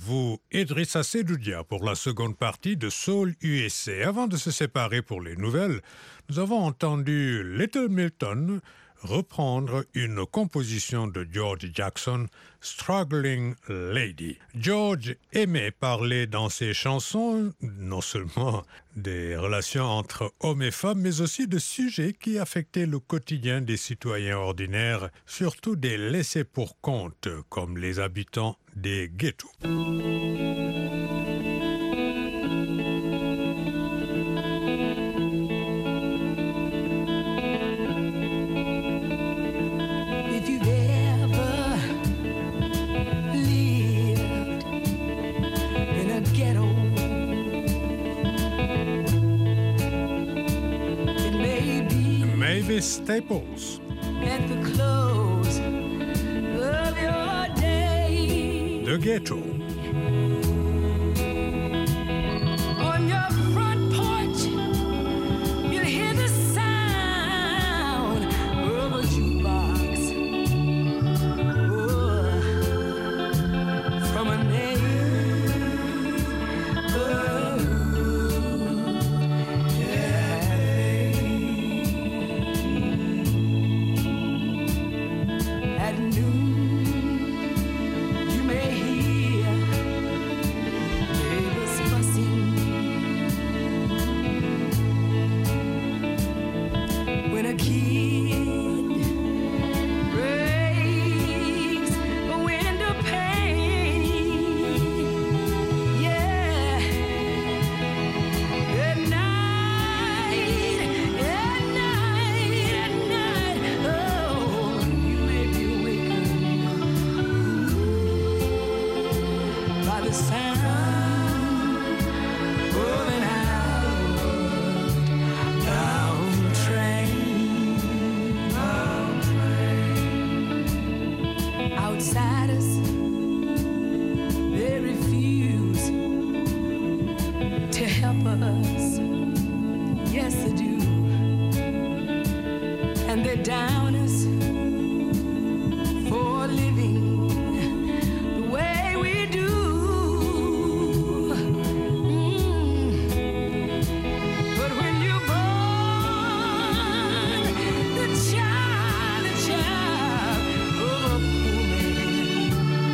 vous Idrissa Seloudia pour la seconde partie de Soul USA. Avant de se séparer pour les nouvelles, nous avons entendu Little Milton reprendre une composition de George Jackson, Struggling Lady. George aimait parler dans ses chansons non seulement des relations entre hommes et femmes, mais aussi de sujets qui affectaient le quotidien des citoyens ordinaires, surtout des laissés-pour-compte, comme les habitants des ghettos. Mavis Staples. At the close of your day, The Ghetto. on your front porch, you'll hear the sound of a jukebox. Oh, from a At noon, you may hear neighbors fussing. When a kid breaks a window pane, yeah. At night, oh, you may be by the sound of an outbound train. Outsiders, they refuse to help us. Yes, they do. And they down us for living the way we do. But when you're born the child of a poor man,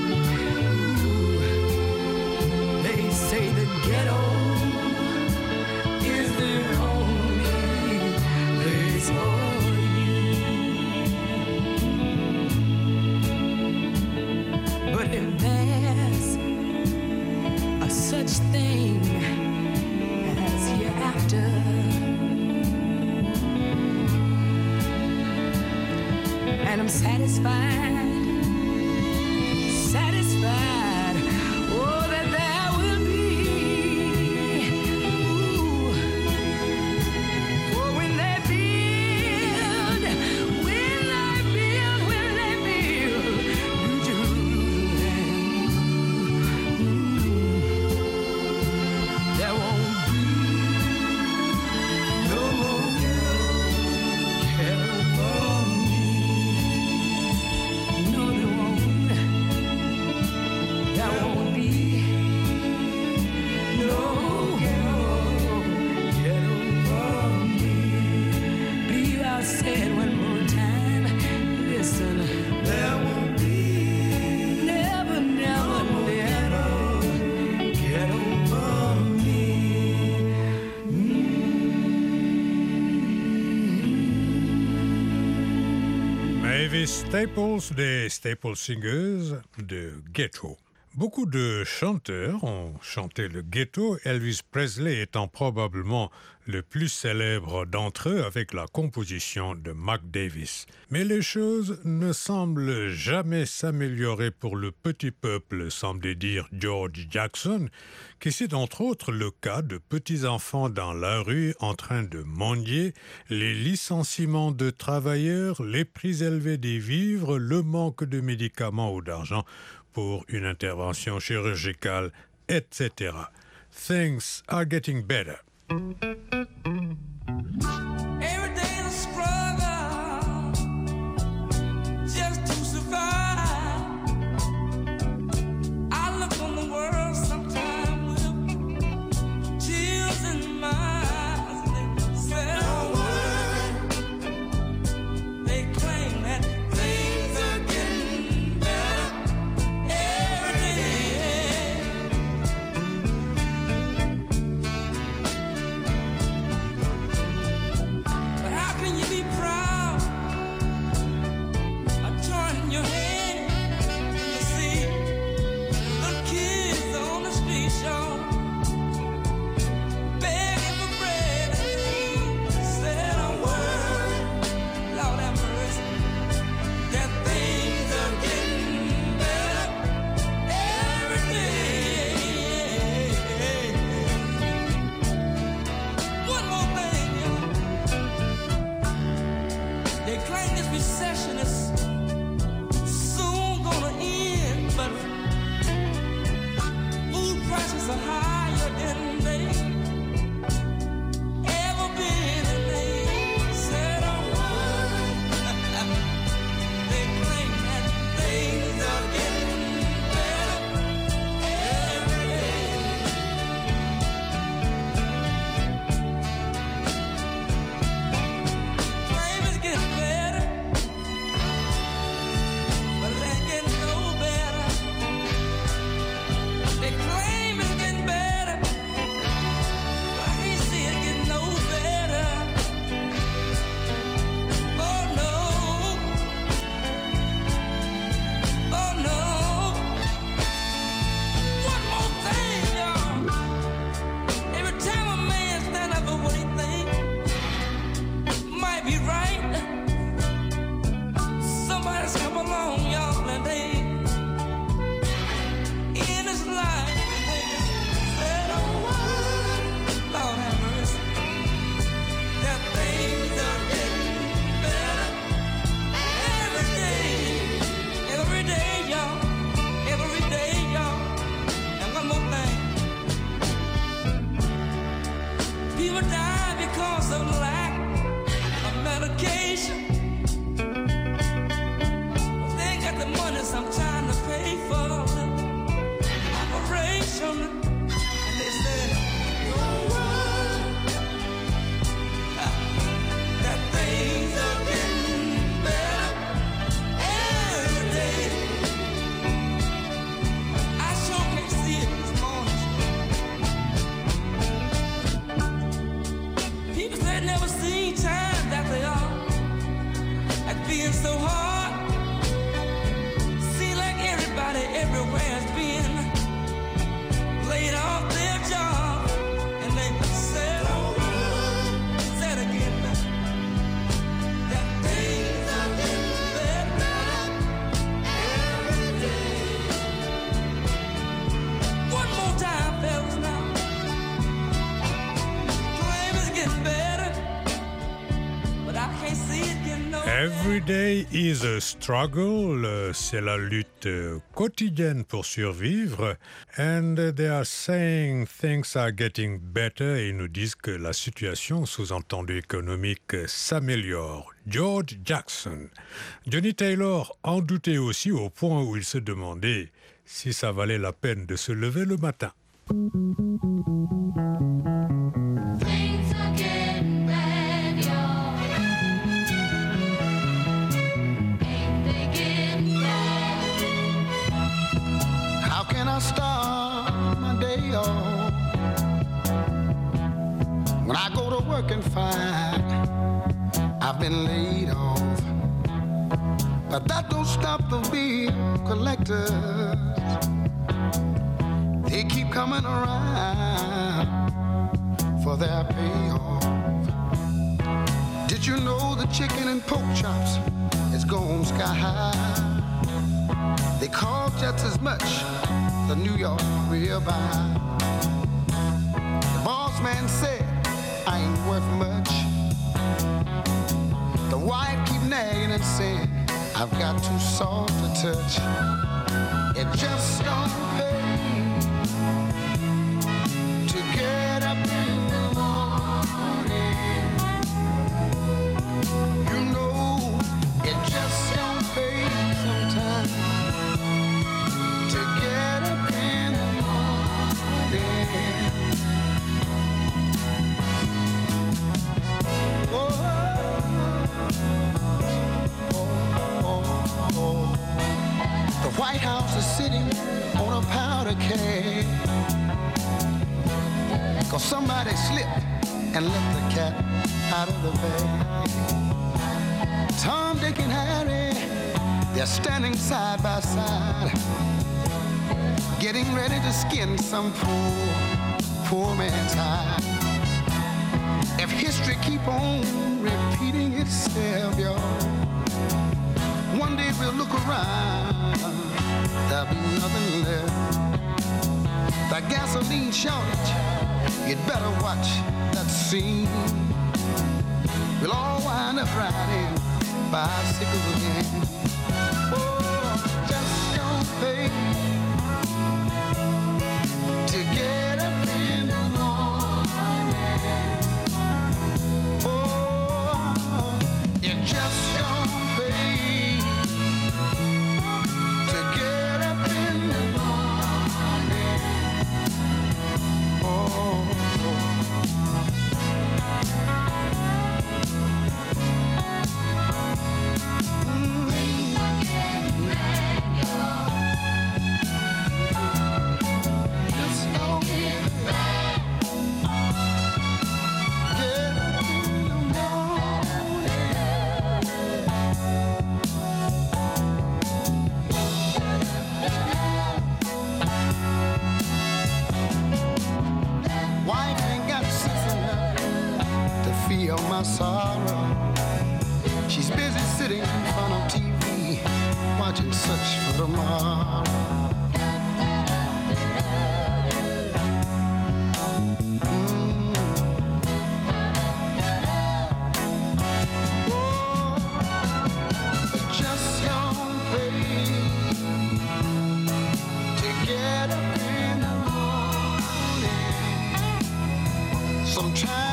they say the ghetto is the only place for you. But if there's a such thing as hereafter, and I'm satisfied, oh, that there will be. Ooh, for when they build New Jerusalem, there won't be no more care for me. No, there won't. There won't be no care for me. Believe I said one more time. Listen, there won't be never care for me. Mavis Staples des Staple Singers de Ghetto. Beaucoup de chanteurs ont chanté le ghetto, Elvis Presley étant probablement le plus célèbre d'entre eux avec la composition de Mac Davis. Mais les choses ne semblent jamais s'améliorer pour le petit peuple, semblait dire George Jackson, qui cite entre autres le cas de petits-enfants dans la rue en train de mendier, les licenciements de travailleurs, les prix élevés des vivres, le manque de médicaments ou d'argent pour une intervention chirurgicale, etc. Things are getting better. Every day the struggle just to survive. I look on the world Every day is a struggle, c'est la lutte quotidienne pour survivre. And they are saying things are getting better et ils nous disent que la situation, sous-entendu économique, s'améliore. George Jackson. Johnny Taylor en doutait aussi au point où il se demandait si ça valait la peine de se lever le matin. Things are getting bad, y'all. Ain't they getting bad? How can I start my day off when I go to work and find I've been laid off? But that don't stop the bill collectors. They keep coming around for their payoff. Did you know the chicken and pork chops is going sky high? They cost just as much the New York ribeye. The boss man said I ain't worth much. The wife keep nagging and saying I've got too soft to touch. It just don't pay to get up in the morning. You know it just don't pay sometimes to get up in the morning. The White House is sitting on a powder keg, 'cause somebody slipped and let the cat out of the bag. Tom, Dick, and Harry, they're standing side by side, getting ready to skin some poor man's hide. If history keep on repeating itself, y'all, one day we'll look around, there'll be nothing left. The gasoline shortage, you'd better watch that scene. We'll all wind up riding bicycles again. Oh, just don't pay to get up in the morning. Oh, you just don't pay to get up in the morning. Oh. Feel my sorrow. She's busy sitting in front of TV, watching Search for Tomorrow. Just don't pay to get up in the morning. Sometimes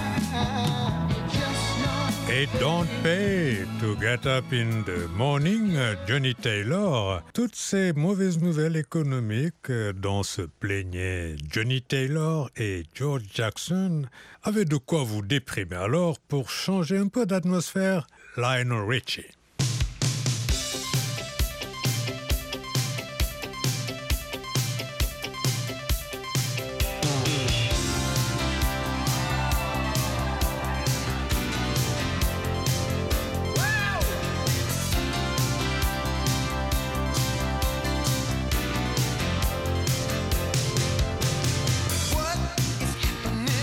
It don't pay to get up in the morning, Johnny Taylor. Toutes ces mauvaises nouvelles économiques dont se plaignaient Johnny Taylor et George Jackson avaient de quoi vous déprimer. Alors, pour changer un peu d'atmosphère, Lionel Richie.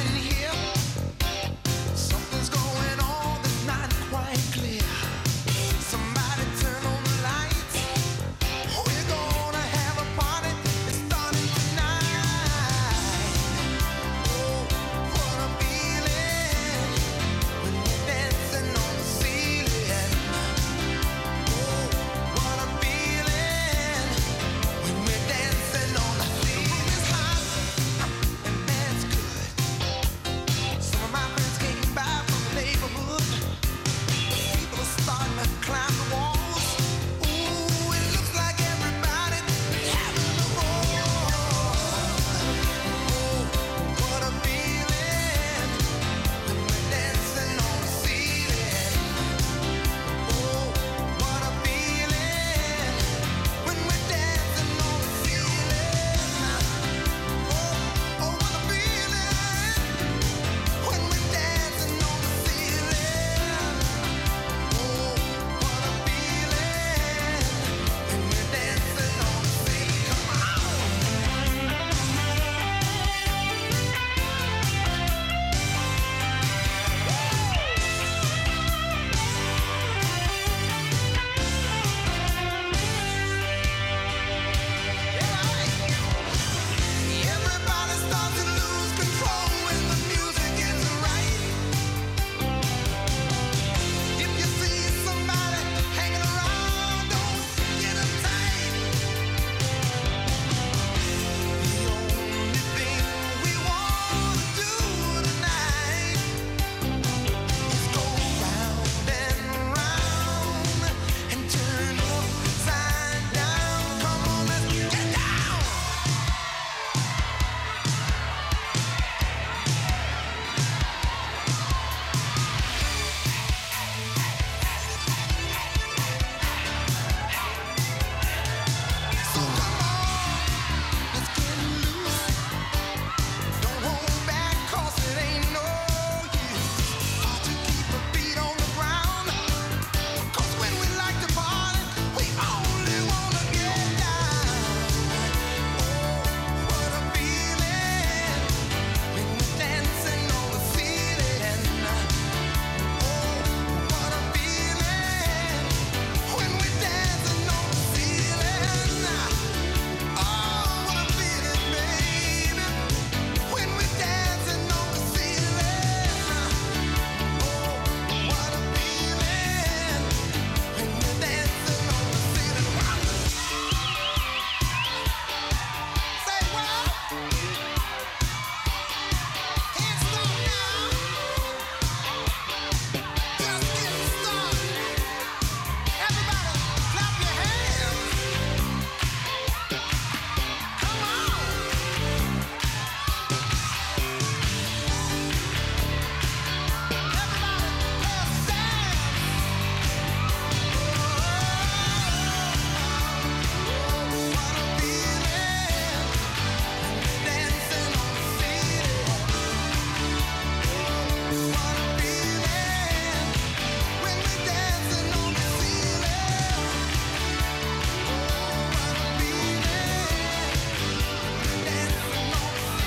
Something's going on that's not quite clear.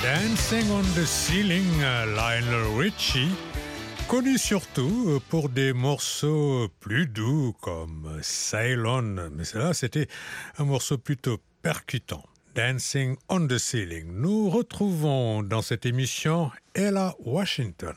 Dancing on the Ceiling, Lionel Richie, connu surtout pour des morceaux plus doux comme Sail On, mais cela c'était un morceau plutôt percutant. Dancing on the Ceiling. Nous retrouvons dans cette émission Ella Washington.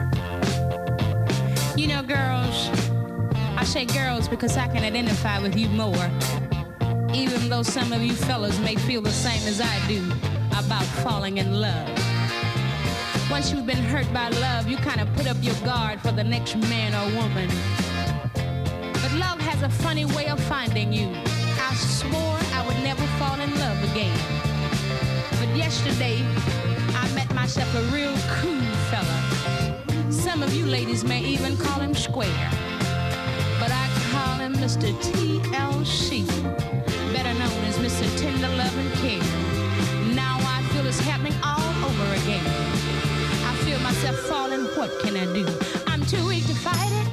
You know, girls, I say girls because I can identify with you more. Even though some of you fellas may feel the same as I do about falling in love. Once you've been hurt by love, you kind of put up your guard for the next man or woman. But love has a funny way of finding you. I swore I would never fall in love again. But yesterday, I met myself a real cool fella. Some of you ladies may even call him square. But I call him Mr. TLC, better known as Mr. Tender Love and Care. Now I feel it's happening all over again. I feel myself falling, what can I do? I'm too weak to fight it.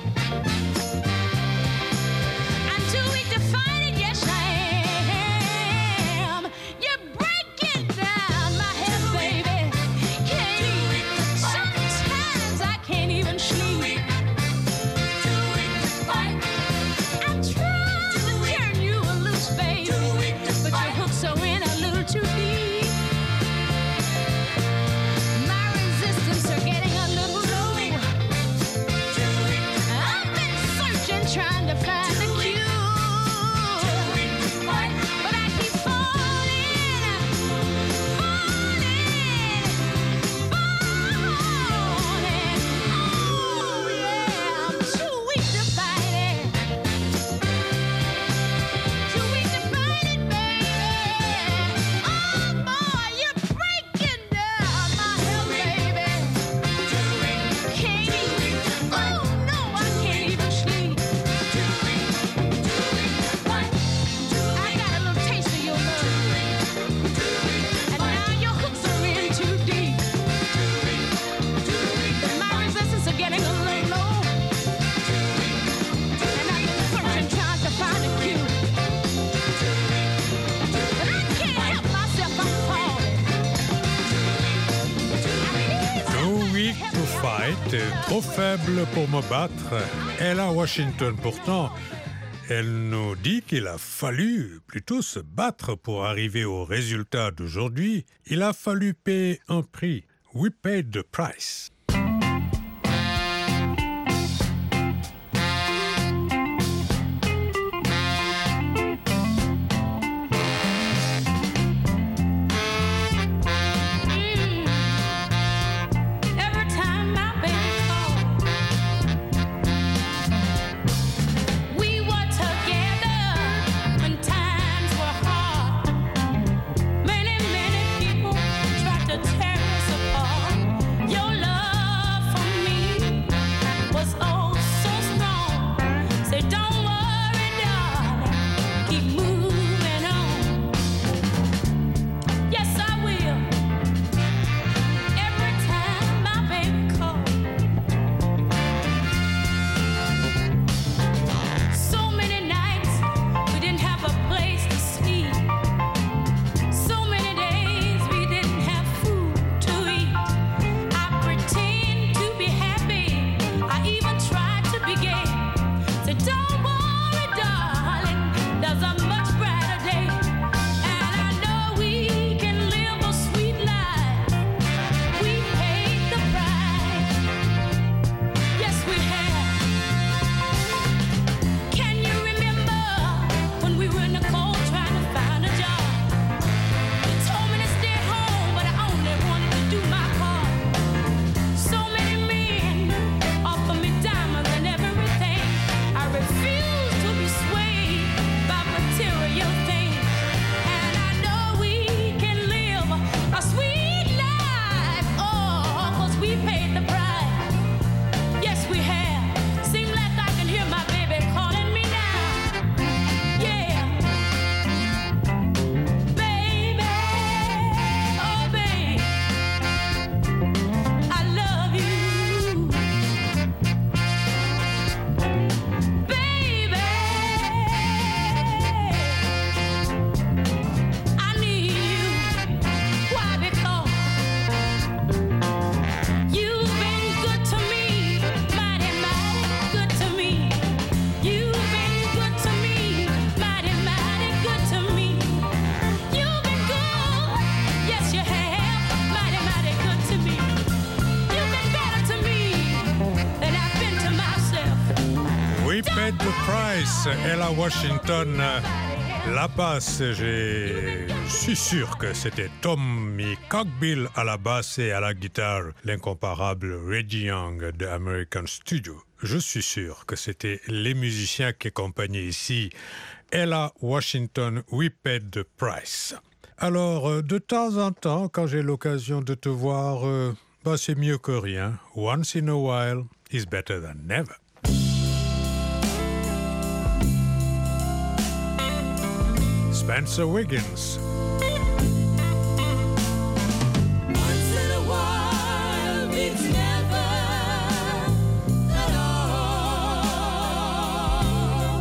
I'm too weak to fight it, yes I am. You're breaking down my head, baby. Sometimes I can't even sleep. I'm trying to turn you loose, baby, but your hooks are in a little too deep. My resistance are getting a little low. I've been searching, trying to find the cure, but I keep falling. Oh yeah, I'm too weak to fight it. Too weak to fight it, baby. Oh boy, you're breaking down my health, baby. Can't even, oh no, I can't even sleep. I got a little taste of your love, and now your hooks are in too deep. My resistance are getting a little low, and I've been searching, trying to find a cure. But I can't help myself, I'm falling. Too weak to fight, trop faible pour me battre. Ella Washington, pourtant, elle nous dit qu'il a fallu plutôt se battre pour arriver au résultat d'aujourd'hui. Il a fallu payer un prix. We paid the price. Every time my baby called, we were together when times were hard. Many, many people tried to tear us apart. Your love the Price, Ella Washington, la basse, je suis sûr que c'était Tommy Cockbill à la basse et à la guitare, l'incomparable Reggie Young de American Studio. Je suis sûr que c'était les musiciens qui accompagnaient ici Ella Washington, Whipped Price. Alors, de temps en temps, quand j'ai l'occasion de te voir, c'est mieux que rien. Once in a while is better than never. Spencer Wiggins. Once in a while means never at all.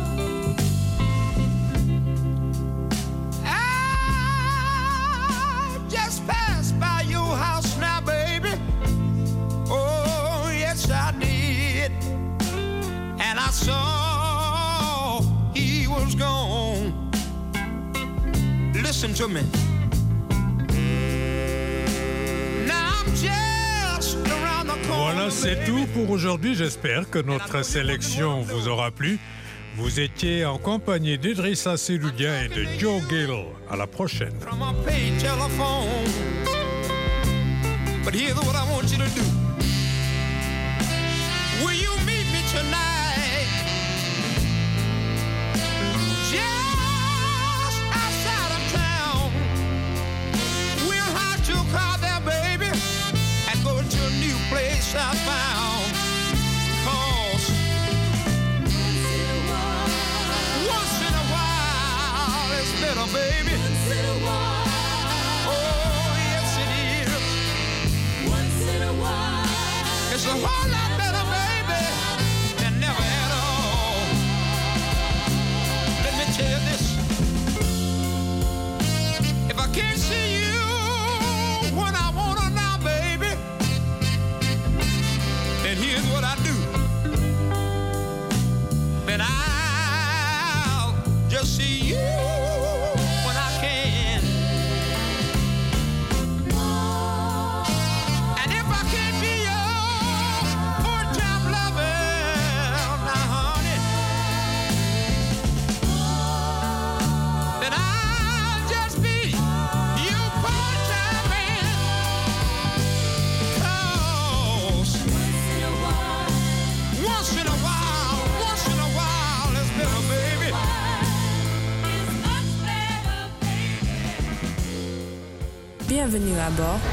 I just passed by your house now, baby. Oh, yes, I did. And I saw he was gone. Listen to me. Now I'm just around the corner. Voilà, c'est tout pour aujourd'hui. J'espère que notre sélection vous aura plu. Vous étiez en compagnie d'Idrissa Seloudia et de Joe Gill. À la prochaine. From a paid telephone. But here's what I want you to do. Will you meet me tonight? Just outside of town. We'll hide your car there, baby, and go to a new place I found. 'Cause once in a while it's better, baby. Oh, yes it is. It's a whole lot better, baby, than never at all. Let me tell you this. If I can't see you when I wanna now, baby, then here's what I do. Then I'll just see you when I can. And if I can't be yours full-time lover, now honey, then I'll just be your part-time man. 'Cause once in a while, it's better, baby. Bienvenue à bord